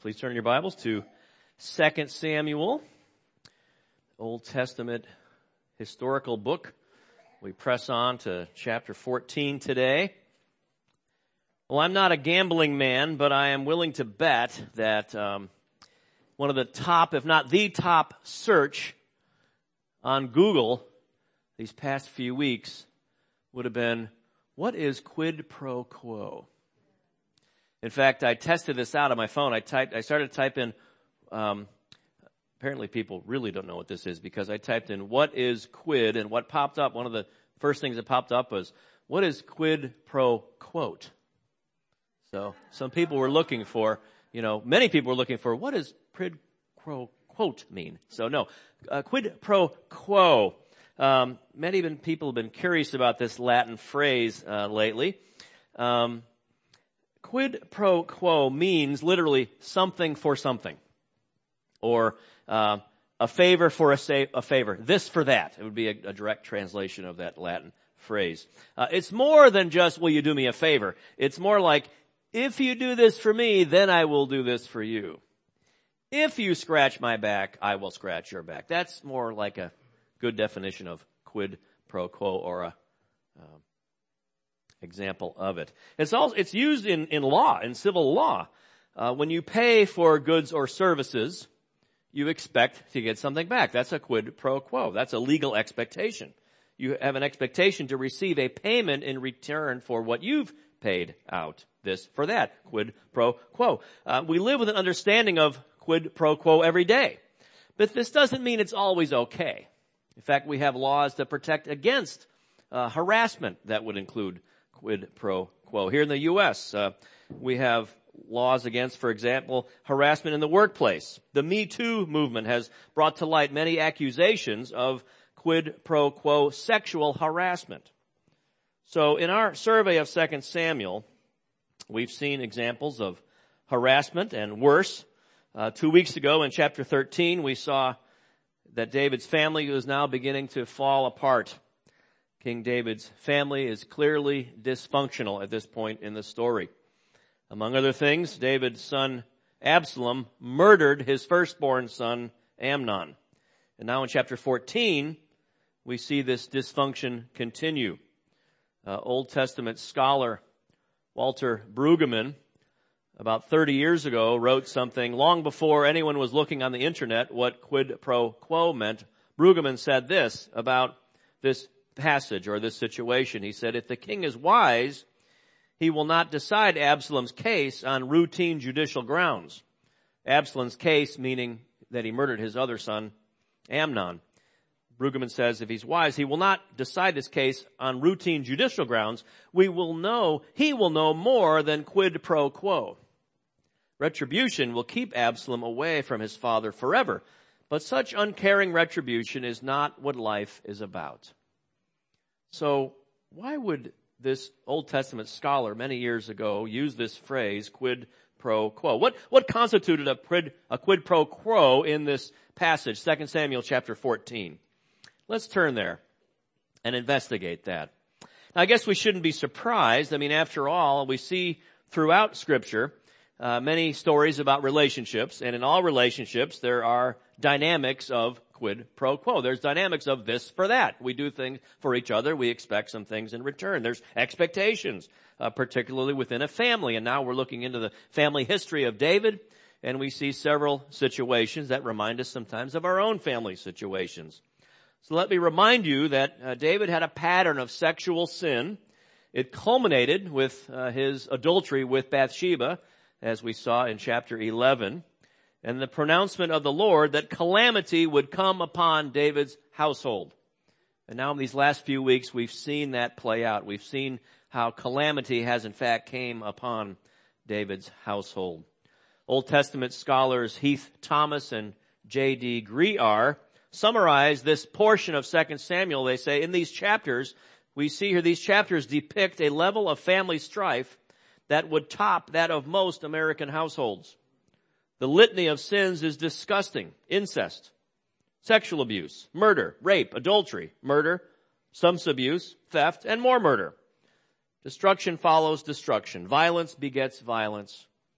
Please turn your Bibles to 2 Samuel, Old Testament historical book. We press on to chapter 14 today. Well, I'm not a gambling man, but I am willing to bet that one of the top, if not the top search on Google these past few weeks would have been, what is quid pro quo? In fact, I tested this out on my phone. I started to type in, apparently people really don't know what this is because I typed in what is quid, and what popped up, one of the first things that popped up was, what is quid pro quote? So some people were looking for, many people were looking for, what does quid pro quote mean? So no, quid pro quo. Many people have been curious about this Latin phrase lately. Quid pro quo means literally something for something, or a favor for a favor, this for that. It would be a direct translation of that Latin phrase. It's more than just, will you do me a favor? It's more like, if you do this for me, then I will do this for you. If you scratch my back, I will scratch your back. That's more like a good definition of quid pro quo, or a example of it. It's used in law, in civil law. When you pay for goods or services, you expect to get something back. That's a quid pro quo. That's a legal expectation. You have an expectation to receive a payment in return for what you've paid out. This for that. Quid pro quo. We live with an understanding of quid pro quo every day. But this doesn't mean it's always okay. In fact, we have laws that protect against harassment that would include quid pro quo. Here in the U.S., we have laws against, for example, harassment in the workplace. The Me Too movement has brought to light many accusations of quid pro quo sexual harassment. So in our survey of 2 Samuel, we've seen examples of harassment and worse. 2 weeks ago in chapter 13, we saw that David's family is now beginning to fall apart. King David's family is clearly dysfunctional at this point in the story. Among other things, David's son Absalom murdered his firstborn son Amnon. And now in chapter 14, we see this dysfunction continue. Old Testament scholar Walter Brueggemann, about 30 years ago, wrote something long before anyone was looking on the internet what quid pro quo meant. Brueggemann said this about this passage or this situation. He said, if the king is wise, he will not decide Absalom's case on routine judicial grounds. Absalom's case meaning that he murdered his other son, Amnon. Brueggemann says if he's wise, he will not decide this case on routine judicial grounds. He will know more than quid pro quo. Retribution will keep Absalom away from his father forever. But such uncaring retribution is not what life is about. So why would this Old Testament scholar many years ago use this phrase, quid pro quo? What constituted a quid pro quo in this passage, 2 Samuel chapter 14? Let's turn there and investigate that. Now, I guess we shouldn't be surprised. After all, we see throughout Scripture many stories about relationships, and in all relationships there are dynamics of quid pro quo. There's dynamics of this for that. We do things for each other. We expect some things in return. There's expectations, particularly within a family. And now we're looking into the family history of David, and we see several situations that remind us sometimes of our own family situations. So let me remind you that David had a pattern of sexual sin. It culminated with his adultery with Bathsheba, as we saw in chapter 11. And the pronouncement of the Lord that calamity would come upon David's household. And now in these last few weeks, we've seen that play out. We've seen how calamity has in fact came upon David's household. Old Testament scholars Heath Thomas and J.D. Greer summarize this portion of 2 Samuel. They say in these chapters, we see here these chapters depict a level of family strife that would top that of most American households. The litany of sins is disgusting. Incest, sexual abuse, murder, rape, adultery, murder, substance abuse, theft, and more murder. Destruction follows destruction. Violence begets violence.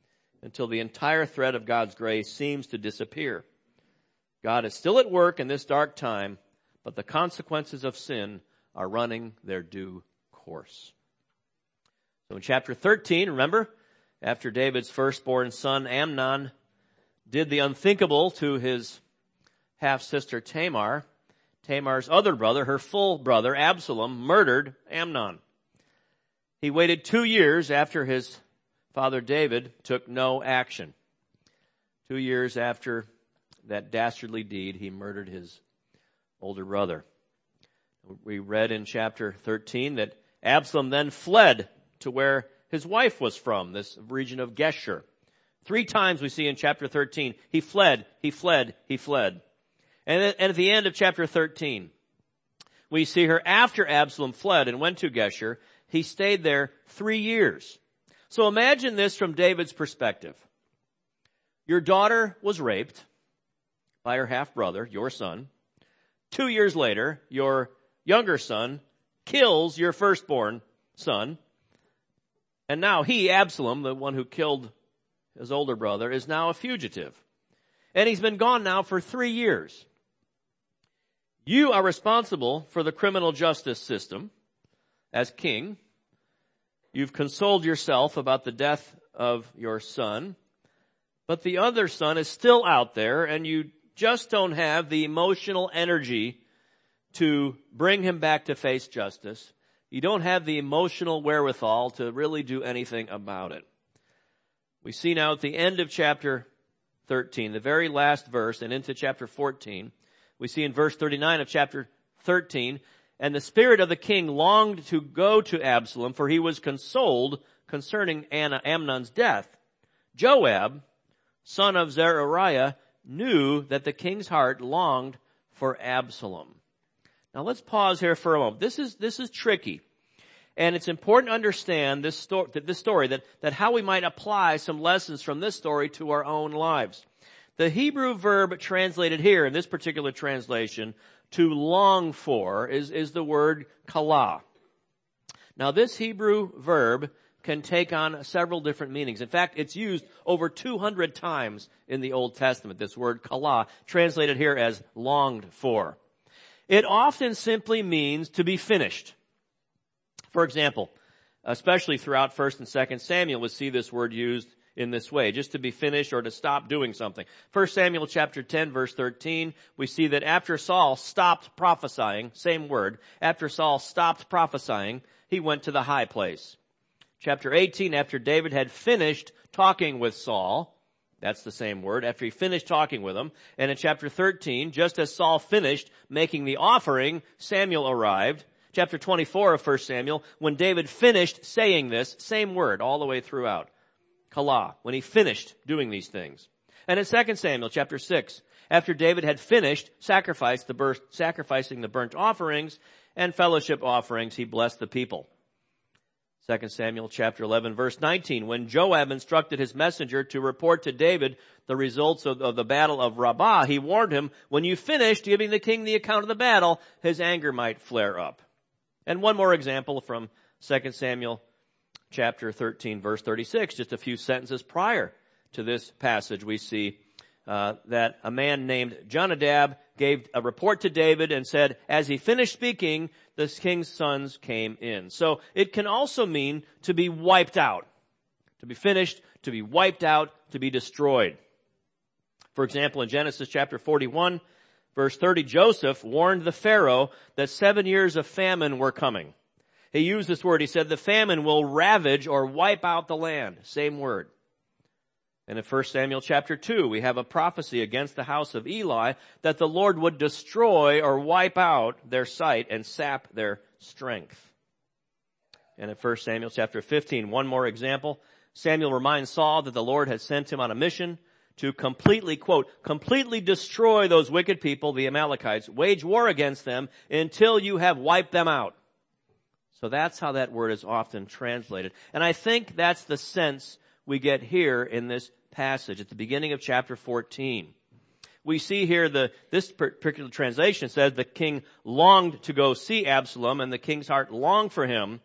until the entire thread of God's grace seems to disappear. God is still at work in this dark time, but the consequences of sin are running their due course. So in chapter 13, remember, after David's firstborn son Amnon did the unthinkable to his half-sister Tamar, Tamar's other brother, her full brother Absalom, murdered Amnon. He waited 2 years after his father David took no action. 2 years after that dastardly deed, he murdered his older brother. We read in chapter 13 that Absalom then fled to where his wife was from, this region of Geshur. 3 times we see in chapter 13, he fled, he fled, he fled. And at the end of chapter 13, we see her after Absalom fled and went to Geshur, he stayed there 3 years. So imagine this from David's perspective. Your daughter was raped by her half-brother, your son. 2 years later, your younger son kills your firstborn son. And now he, Absalom, the one who killed his older brother, is now a fugitive. And he's been gone now for 3 years. You are responsible for the criminal justice system as king. You've consoled yourself about the death of your son. But the other son is still out there, and you just don't have the emotional energy to bring him back to face justice. You don't have the emotional wherewithal to really do anything about it. We see now at the end of chapter 13, the very last verse, and into chapter 14, we see in verse 39 of chapter 13, and the spirit of the king longed to go to Absalom, for he was consoled concerning Amnon's death. Joab, son of Zeruiah, knew that the king's heart longed for Absalom. Now let's pause here for a moment. This is tricky. And it's important to understand this story, that how we might apply some lessons from this story to our own lives. The Hebrew verb translated here in this particular translation, to long for, is the word kala. Now this Hebrew verb can take on several different meanings. In fact, it's used over 200 times in the Old Testament, this word kala, translated here as longed for. It often simply means to be finished. For example, especially throughout 1 and 2 Samuel, we see this word used in this way, just to be finished or to stop doing something. 1 Samuel chapter 10 verse 13, we see that after Saul stopped prophesying, same word, after Saul stopped prophesying, he went to the high place. Chapter 18, after David had finished talking with Saul, that's the same word, after he finished talking with him. And in chapter 13, just as Saul finished making the offering, Samuel arrived. Chapter 24 of 1 Samuel, when David finished saying this, same word all the way throughout. Kala, when he finished doing these things. And in 2 Samuel chapter 6, after David had finished sacrificing the burnt offerings and fellowship offerings, he blessed the people. 2 Samuel chapter 11 verse 19, when Joab instructed his messenger to report to David the results of the battle of Rabbah, he warned him, when you finished giving the king the account of the battle, his anger might flare up. And one more example from 2 Samuel chapter 13 verse 36, just a few sentences prior to this passage, we see that a man named Jonadab gave a report to David and said, as he finished speaking, the king's sons came in. So it can also mean to be wiped out, to be finished, to be wiped out, to be destroyed. For example, in Genesis chapter 41, verse 30, Joseph warned the Pharaoh that 7 years of famine were coming. He used this word. He said, the famine will ravage or wipe out the land. Same word. And in 1 Samuel chapter 2, we have a prophecy against the house of Eli that the Lord would destroy or wipe out their sight and sap their strength. And in 1 Samuel chapter 15, one more example. Samuel reminds Saul that the Lord had sent him on a mission to completely, quote, completely destroy those wicked people, the Amalekites, wage war against them until you have wiped them out. So that's how that word is often translated. And I think that's the sense we get here in this passage at the beginning of chapter 14. We see here this particular translation says the king longed to go see Absalom and the king's heart longed for him.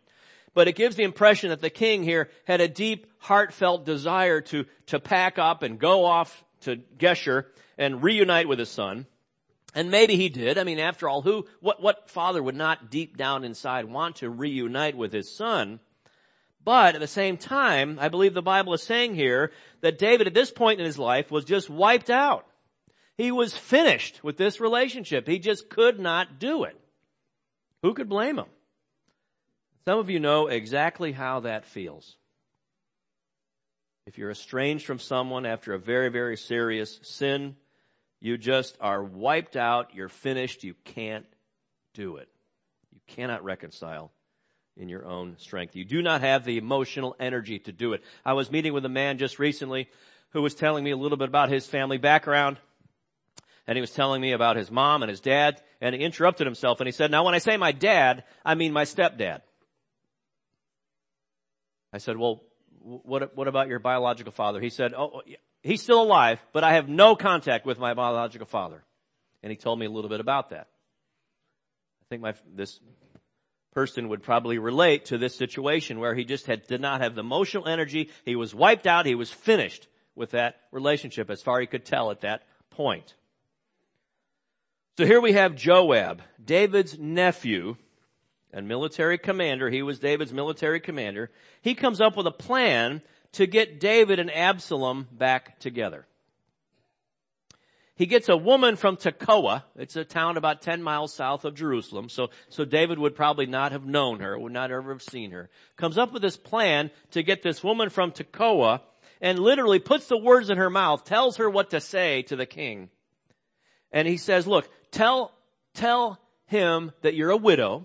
But it gives the impression that the king here had a deep, heartfelt desire to pack up and go off to Geshur and reunite with his son. And maybe he did. I mean, after all, what father would not deep down inside want to reunite with his son? But at the same time, I believe the Bible is saying here that David at this point in his life was just wiped out. He was finished with this relationship. He just could not do it. Who could blame him? Some of you know exactly how that feels. If you're estranged from someone after a very, very serious sin, you just are wiped out. You're finished. You can't do it. You cannot reconcile in your own strength. You do not have the emotional energy to do it. I was meeting with a man just recently who was telling me a little bit about his family background. And he was telling me about his mom and his dad. And he interrupted himself and he said, now when I say my dad, I mean my stepdad. I said, well, what about your biological father? He said, oh, he's still alive, but I have no contact with my biological father. And he told me a little bit about that. I think this person would probably relate to this situation where he just did not have the emotional energy. He was wiped out. He was finished with that relationship as far as he could tell at that point. So here we have Joab, David's nephew and military commander. He was David's military commander. He comes up with a plan to get David and Absalom back together. He gets a woman from Tekoa. It's a town about 10 miles south of Jerusalem. So David would probably not have known her, would not ever have seen her. Comes up with this plan to get this woman from Tekoa and literally puts the words in her mouth, tells her what to say to the king. And he says, look, tell him that you're a widow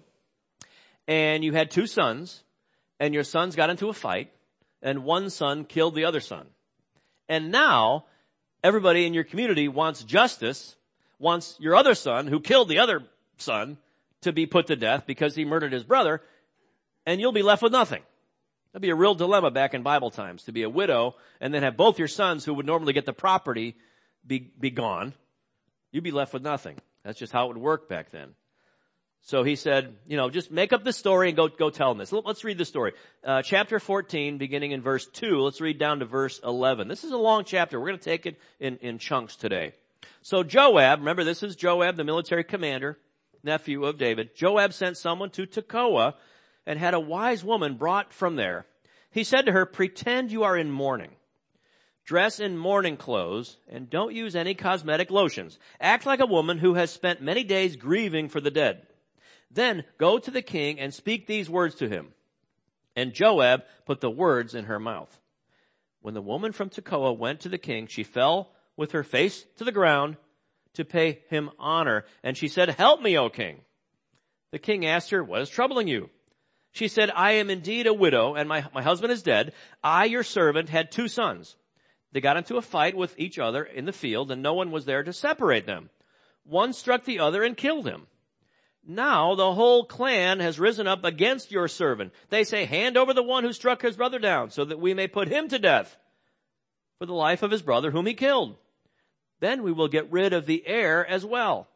and you had 2 sons and your sons got into a fight and one son killed the other son. And now everybody in your community wants justice, wants your other son who killed the other son to be put to death because he murdered his brother, and you'll be left with nothing. That'd be a real dilemma back in Bible times, to be a widow and then have both your sons who would normally get the property be gone. You'd be left with nothing. That's just how it would work back then. So he said, just make up the story and go tell them this. Let's read the story. Chapter 14, beginning in verse 2. Let's read down to verse 11. This is a long chapter. We're going to take it in chunks today. So Joab, remember this is Joab, the military commander, nephew of David. Joab sent someone to Tekoa and had a wise woman brought from there. He said to her, pretend you are in mourning. Dress in mourning clothes and don't use any cosmetic lotions. Act like a woman who has spent many days grieving for the dead. Then go to the king and speak these words to him. And Joab put the words in her mouth. When the woman from Tekoa went to the king, she fell with her face to the ground to pay him honor. And she said, help me, O king. The king asked her, what is troubling you? She said, I am indeed a widow and my husband is dead. I, your servant, had 2 sons. They got into a fight with each other in the field and no one was there to separate them. One struck the other and killed him. Now the whole clan has risen up against your servant. They say, hand over the one who struck his brother down so that we may put him to death for the life of his brother whom he killed. Then we will get rid of the heir as well.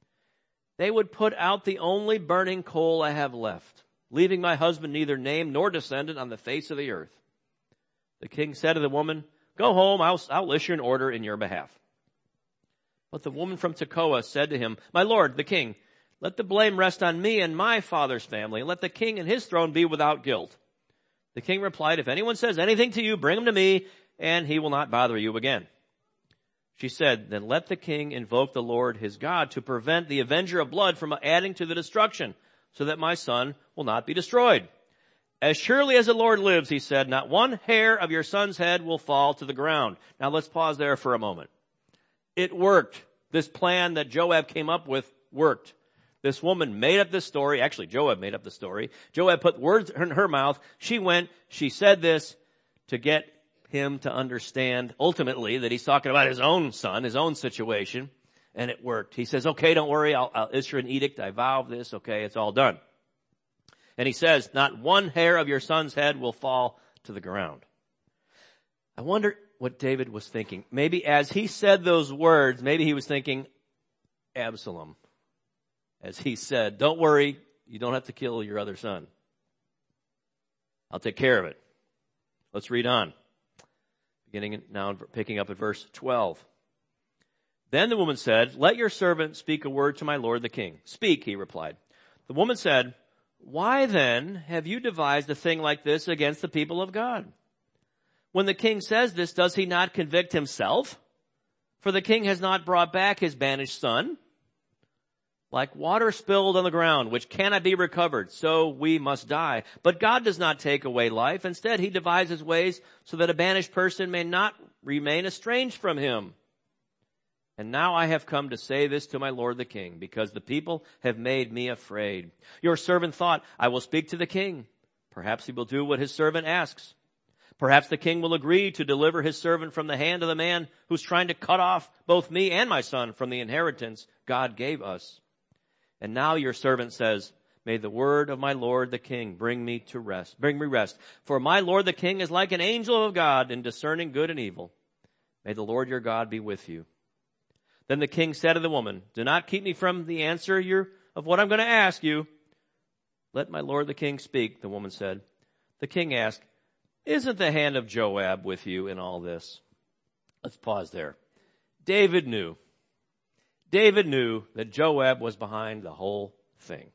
They would put out the only burning coal I have left, leaving my husband neither name nor descendant on the face of the earth. The king said to the woman, go home, I'll issue an order in your behalf. But the woman from Tekoa said to him, my lord, the king, let the blame rest on me and my father's family, and let the king and his throne be without guilt. The king replied, if anyone says anything to you, bring him to me, and he will not bother you again. She said, then let the king invoke the Lord his God to prevent the avenger of blood from adding to the destruction, so that my son will not be destroyed. As surely as the Lord lives, he said, not one hair of your son's head will fall to the ground. Now let's pause there for a moment. It worked. This plan that Joab came up with worked. This woman made up this story. Actually, Joab made up the story. Joab put words in her mouth. She went, she said this to get him to understand ultimately that he's talking about his own son, his own situation, and it worked. He says, okay, don't worry, I'll issue an edict. I vow this. Okay, it's all done. And he says, not one hair of your son's head will fall to the ground. I wonder what David was thinking. Maybe as he said those words, maybe he was thinking, Absalom. As he said, don't worry, you don't have to kill your other son. I'll take care of it. Let's read on. Beginning now, picking up at verse 12. Then the woman said, let your servant speak a word to my lord the king. Speak, he replied. The woman said, why then have you devised a thing like this against the people of God? When the king says this, does he not convict himself? For the king has not brought back his banished son. Like water spilled on the ground, which cannot be recovered, so we must die. But God does not take away life. Instead, he devises ways so that a banished person may not remain estranged from him. And now I have come to say this to my lord the king, because the people have made me afraid. Your servant thought, I will speak to the king. Perhaps he will do what his servant asks. Perhaps the king will agree to deliver his servant from the hand of the man who's trying to cut off both me and my son from the inheritance God gave us. And now your servant says, may the word of my lord the king bring me rest. For my lord the king is like an angel of God in discerning good and evil. May the Lord your God be with you. Then the king said to the woman, do not keep me from the answer of what I'm going to ask you. Let my lord the king speak, the woman said. The king asked, isn't the hand of Joab with you in all this? Let's pause there. David knew that Joab was behind the whole thing.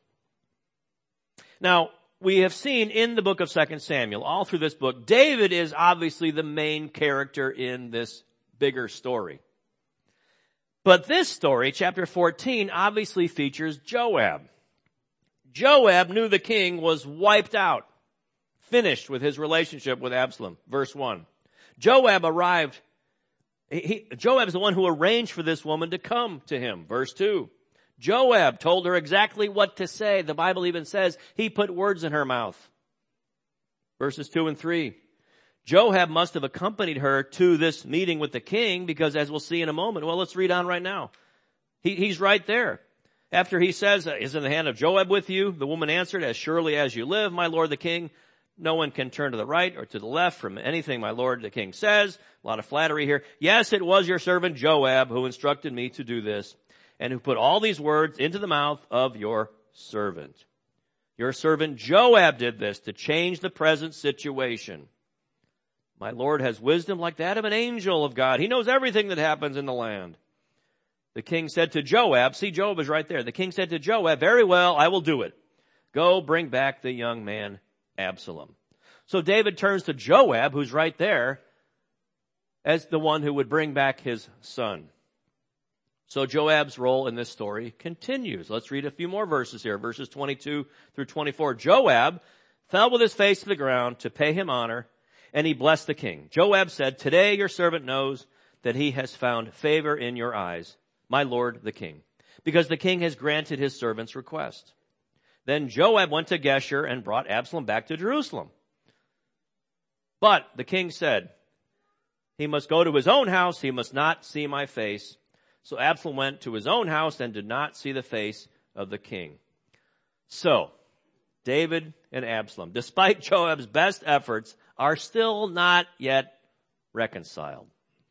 Now, we have seen in the book of 2 Samuel, all through this book, David is obviously the main character in this bigger story. But this story, chapter 14, obviously features Joab. Joab knew the king was wiped out, finished with his relationship with Absalom. Verse 1. Joab arrived. Joab is the one who arranged for this woman to come to him. Verse 2. Joab told her exactly what to say. The Bible even says he put words in her mouth. Verses 2 and 3. Joab must have accompanied her to this meeting with the king because, as we'll see in a moment, well, let's read on right now. He's right there. After he says, is in the hand of Joab with you? The woman answered, as surely as you live, my lord the king. No one can turn to the right or to the left from anything my lord the king says. A lot of flattery here. Yes, it was your servant Joab who instructed me to do this and who put all these words into the mouth of your servant. Your servant Joab did this to change the present situation. My Lord has wisdom like that of an angel of God. He knows everything that happens in the land. The king said to Joab, see, Joab is right there. The king said to Joab, very well, I will do it. Go bring back the young man Absalom. So David turns to Joab, who's right there, as the one who would bring back his son. So Joab's role in this story continues. Let's read a few more verses here. Verses 22 through 24. Joab fell with his face to the ground to pay him honor, and he blessed the king. Joab said, today your servant knows that he has found favor in your eyes, my lord the king, because the king has granted his servant's request. Then Joab went to Geshur and brought Absalom back to Jerusalem. But the king said, he must go to his own house, he must not see my face. So Absalom went to his own house and did not see the face of the king. So, David and Absalom, despite Joab's best efforts, are still not yet reconciled.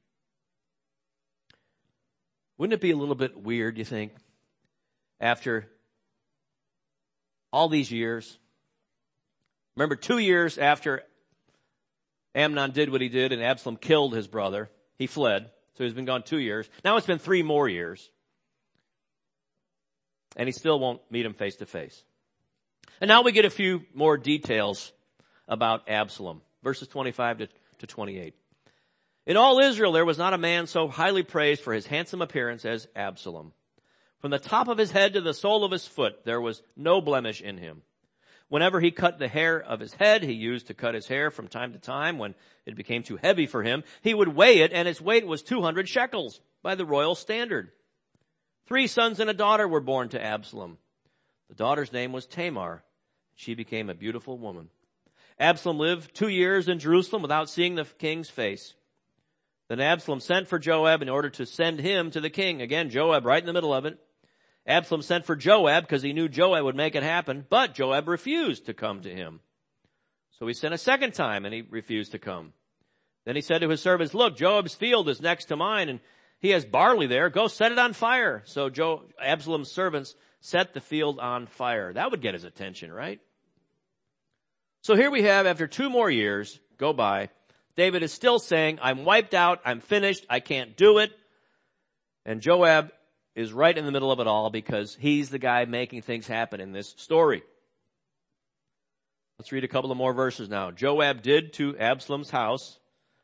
Wouldn't it be a little bit weird, you think, after all these years? Remember, 2 years after Amnon did what he did and Absalom killed his brother, he fled. So he's been gone 2 years. Now it's been 3 more years. And he still won't meet him face to face. And now we get a few more details about Absalom. Verses 25 to 28. In all Israel there was not a man so highly praised for his handsome appearance as Absalom. From the top of his head to the sole of his foot there was no blemish in him. Whenever he cut the hair of his head, he used to cut his hair from time to time when it became too heavy for him. He would weigh it, and its weight was 200 shekels by the royal standard. 3 sons and a daughter were born to Absalom. The daughter's name was Tamar. She became a beautiful woman. Absalom lived 2 years in Jerusalem without seeing the king's face. Then Absalom sent for Joab in order to send him to the king. Again, Joab right in the middle of it. Absalom sent for Joab because he knew Joab would make it happen, but Joab refused to come to him. So he sent a second time and he refused to come. Then he said to his servants, look, Joab's field is next to mine and he has barley there. Go set it on fire. So Absalom's servants set the field on fire. That would get his attention, right? So here we have, after 2 more years go by, David is still saying, I'm wiped out, I'm finished, I can't do it. And Joab is right in the middle of it all because he's the guy making things happen in this story. Let's read a couple of more verses now. Joab did go to Absalom's house,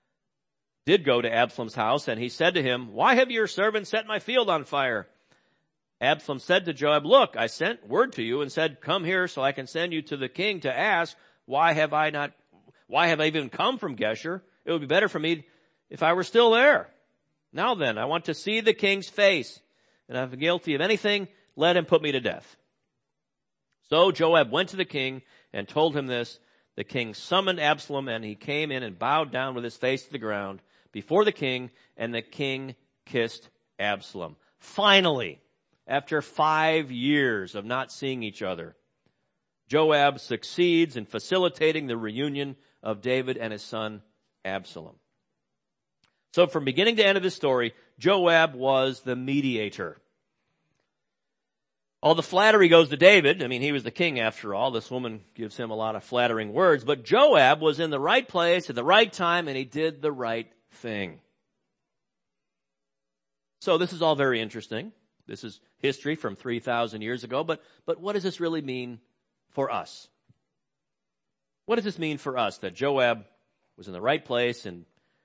and he said to him, why have your servant set my field on fire? Absalom said to Joab, look, I sent word to you and said, come here so I can send you to the king to ask, why have I even come from Geshur? It would be better for me if I were still there. Now then, I want to see the king's face, and if I'm guilty of anything, let him put me to death. So Joab went to the king and told him this. The king summoned Absalom, and he came in and bowed down with his face to the ground before the king, and the king kissed Absalom. Finally, after 5 years of not seeing each other, Joab succeeds in facilitating the reunion of David and his son Absalom. So from beginning to end of this story, Joab was the mediator. All the flattery goes to David. I mean, he was the king after all. This woman gives him a lot of flattering words. But Joab was in the right place at the right time, and he did the right thing. So this is all very interesting. This is history from 3,000 years ago. But what does this really mean for us? What does this mean for us that Joab was in the right place and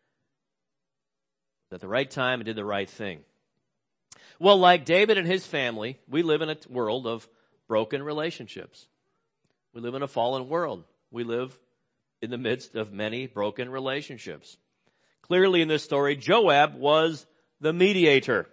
at the right time and did the right thing? Well, like David and his family, we live in a world of broken relationships. We live in a fallen world. We live in the midst of many broken relationships. Clearly in this story, Joab was the mediator.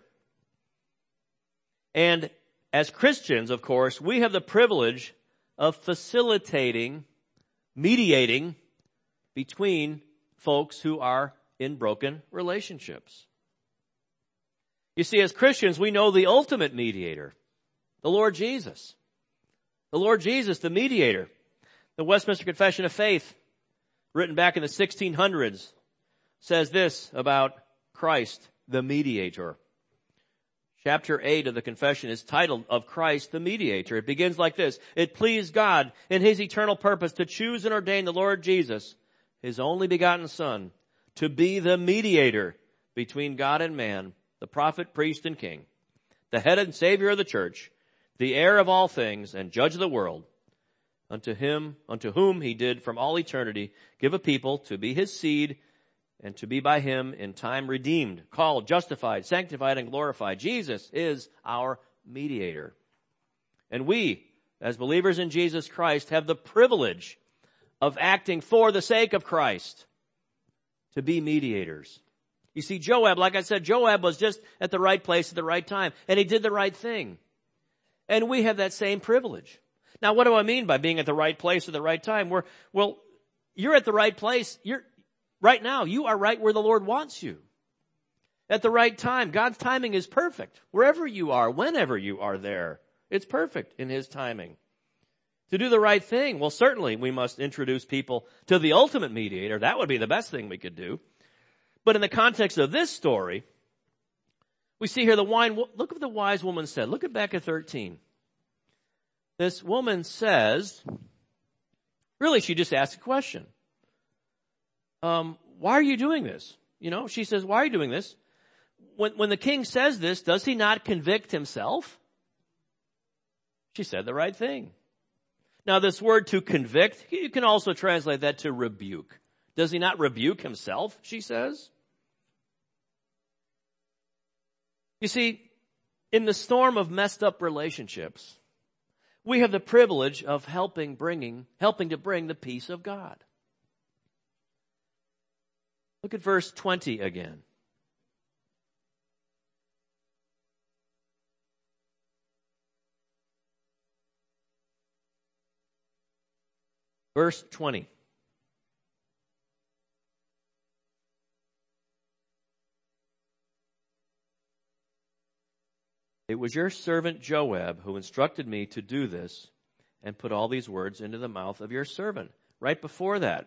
And as Christians, of course, we have the privilege of facilitating, mediating between folks who are in broken relationships. You see, as Christians, we know the ultimate mediator, the Lord Jesus. The Lord Jesus, the mediator. The Westminster Confession of Faith, written back in the 1600s, says this about Christ, the mediator. Chapter 8 of the confession is titled, Of Christ the Mediator. It begins like this. It pleased God in his eternal purpose to choose and ordain the Lord Jesus, his only begotten Son, to be the mediator between God and man, the prophet, priest, and king, the head and savior of the church, the heir of all things, and judge of the world. Unto whom he did from all eternity give a people to be his seed, and to be by him in time redeemed, called, justified, sanctified, and glorified. Jesus is our mediator. And we, as believers in Jesus Christ, have the privilege of acting for the sake of Christ to be mediators. You see, Joab, like I said, Joab was just at the right place at the right time, and he did the right thing. And we have that same privilege. Now, what do I mean by being at the right place at the right time? Well, you're at the right place. Right now, you are right where the Lord wants you. At the right time. God's timing is perfect. Wherever you are, whenever you are there, it's perfect in his timing. To do the right thing, well, certainly we must introduce people to the ultimate mediator. That would be the best thing we could do. But in the context of this story, we see here look what the wise woman said. Look at back at 13. This woman says, really she just asked a question. Why are you doing this? She says, why are you doing this? When the king says this, does he not convict himself? She said the right thing. Now this word to convict, you can also translate that to rebuke. Does he not rebuke himself, she says? You see, in the storm of messed up relationships, we have the privilege of helping to bring the peace of God. Look at verse 20 again. Verse 20. It was your servant Joab who instructed me to do this and put all these words into the mouth of your servant. Right before that,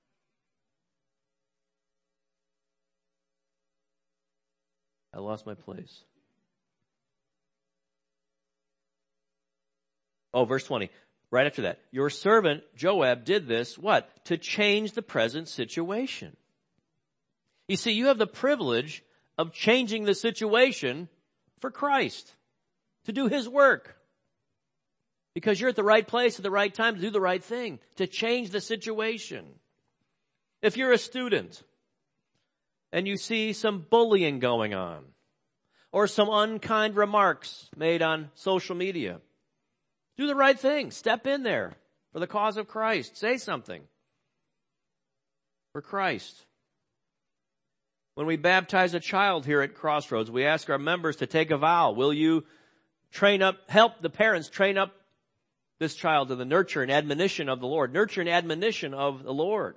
I lost my place. Verse 20. right after that, your servant Joab did this, what? To change the present situation. You see, you have the privilege of changing the situation for Christ, to do His work. Because you're at the right place at the right time to do the right thing, to change the situation. If you're a student and you see some bullying going on, or some unkind remarks made on social media, do the right thing. Step in there for the cause of Christ. Say something for Christ. When we baptize a child here at Crossroads, we ask our members to take a vow. Will you help the parents train up this child in the nurture and admonition of the Lord? Nurture and admonition of the Lord.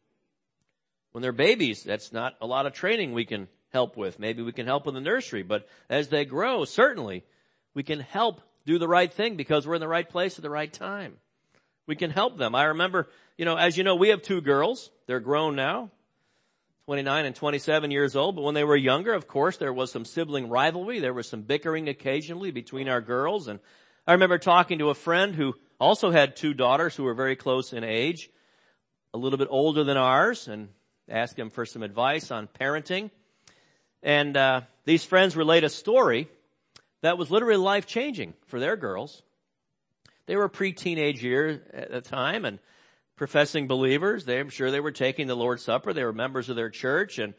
When they're babies, that's not a lot of training we can help with. Maybe we can help in the nursery, but as they grow, certainly we can help do the right thing because we're in the right place at the right time. We can help them. I remember, as you know, we have 2 girls. They're grown now, 29 and 27 years old. But when they were younger, of course, there was some sibling rivalry. There was some bickering occasionally between our girls. And I remember talking to a friend who also had 2 daughters who were very close in age, a little bit older than ours, and asked him for some advice on parenting. And these friends relate a story that was literally life-changing for their girls. They were pre-teenage years at the time and professing believers. I'm sure they were taking the Lord's Supper. They were members of their church. And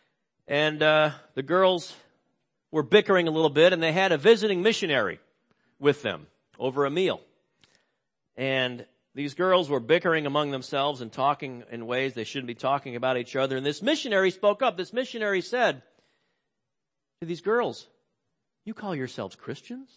the girls were bickering a little bit, and they had a visiting missionary with them over a meal. And these girls were bickering among themselves and talking in ways they shouldn't be talking about each other. And this missionary spoke up. This missionary said to these girls, "You call yourselves Christians?"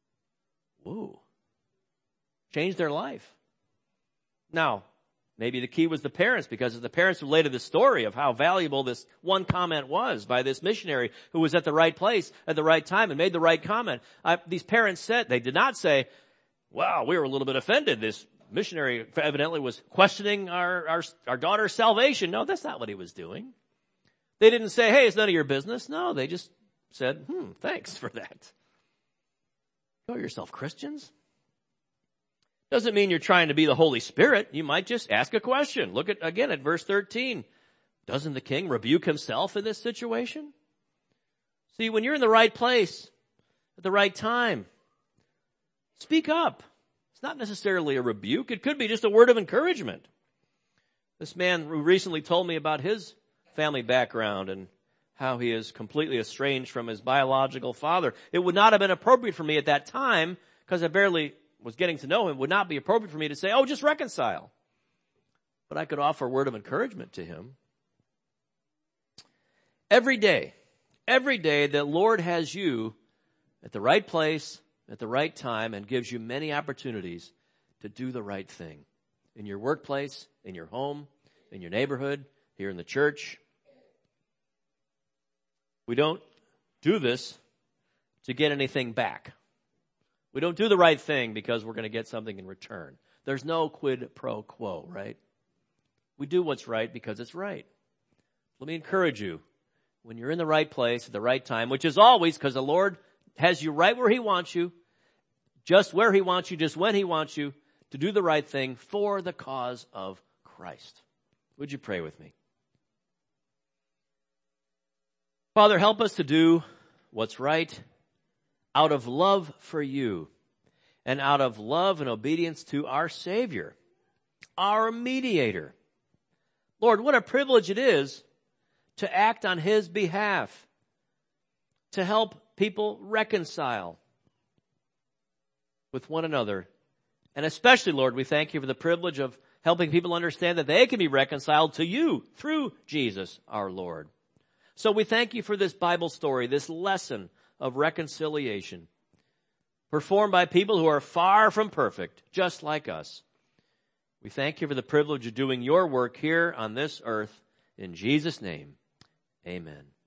Whoa. Changed their life. Now, maybe the key was the parents, because the parents related the story of how valuable this one comment was by this missionary who was at the right place at the right time and made the right comment. These parents said, they did not say, "Wow, we were a little bit offended. This missionary evidently was questioning our daughter's salvation." No, that's not what he was doing. They didn't say, "Hey, it's none of your business." No, they just said, "Thanks for that." Call yourself Christians? Doesn't mean you're trying to be the Holy Spirit. You might just ask a question. Look at verse 13. Doesn't the king rebuke himself in this situation? See, when you're in the right place at the right time, speak up. It's not necessarily a rebuke. It could be just a word of encouragement. This man who recently told me about his family background and how he is completely estranged from his biological father. It would not have been appropriate for me at that time, because I barely was getting to know him, would not be appropriate for me to say, "Oh, just reconcile." But I could offer a word of encouragement to him. Every day, the Lord has you at the right place, at the right time, and gives you many opportunities to do the right thing. In your workplace, in your home, in your neighborhood, here in the church. We don't do this to get anything back. We don't do the right thing because we're going to get something in return. There's no quid pro quo, right? We do what's right because it's right. Let me encourage you, when you're in the right place at the right time, which is always, because the Lord has you right where He wants you, just where He wants you, just when He wants you, to do the right thing for the cause of Christ. Would you pray with me? Father, help us to do what's right out of love for You and out of love and obedience to our Savior, our mediator. Lord, what a privilege it is to act on His behalf, to help people reconcile with one another. And especially, Lord, we thank You for the privilege of helping people understand that they can be reconciled to You through Jesus our Lord. So we thank You for this Bible story, this lesson of reconciliation, performed by people who are far from perfect, just like us. We thank You for the privilege of doing Your work here on this earth. In Jesus' name, amen.